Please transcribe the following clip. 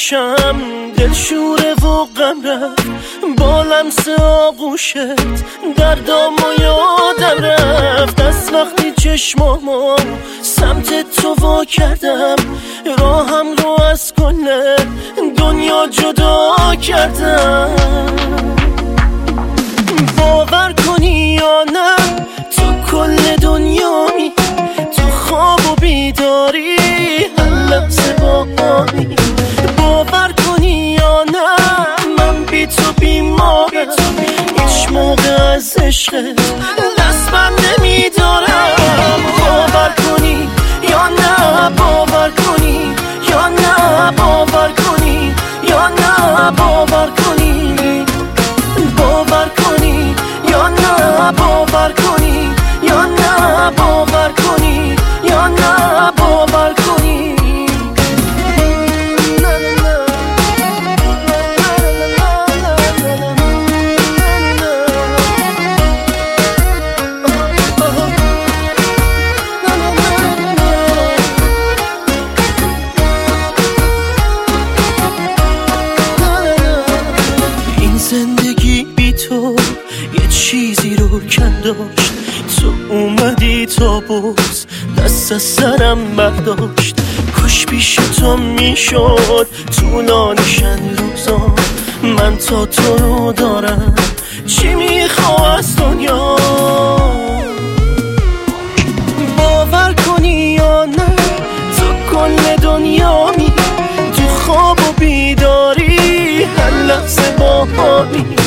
باشم دلشوره و غم رفت با لمس آغوشت، دردام و یادم رفت از وقتی چشمامو سمت تو وا کردم، راهم رو از کل دنیا جدا کردم. باور کنی یا نه تو کل دنیایی، تو خواب و بیداری هر لحظه با آنی. باور کنی یا نه من بی تو بیمارم، هیچ موقع از عشقت دست بر نمیدارم. باور کنی یا نه باور کنی یا نه باور کنی یا نه باور کنی، باور کنی یا نه باور کنی یا نه باور کنی یا نه باور کنی. این زندگی بی تو یه چیزی رو کم داشت، تو اومدی تا باز دست از سرم برداشت. کاش پیش تو میشد طولانیشن روزا، من تا تو رو دارم چی میخواه از دنیا. باور کنی یا نه تو کل دنیایی، تو خواب و بیداری هر لحظه با آنی.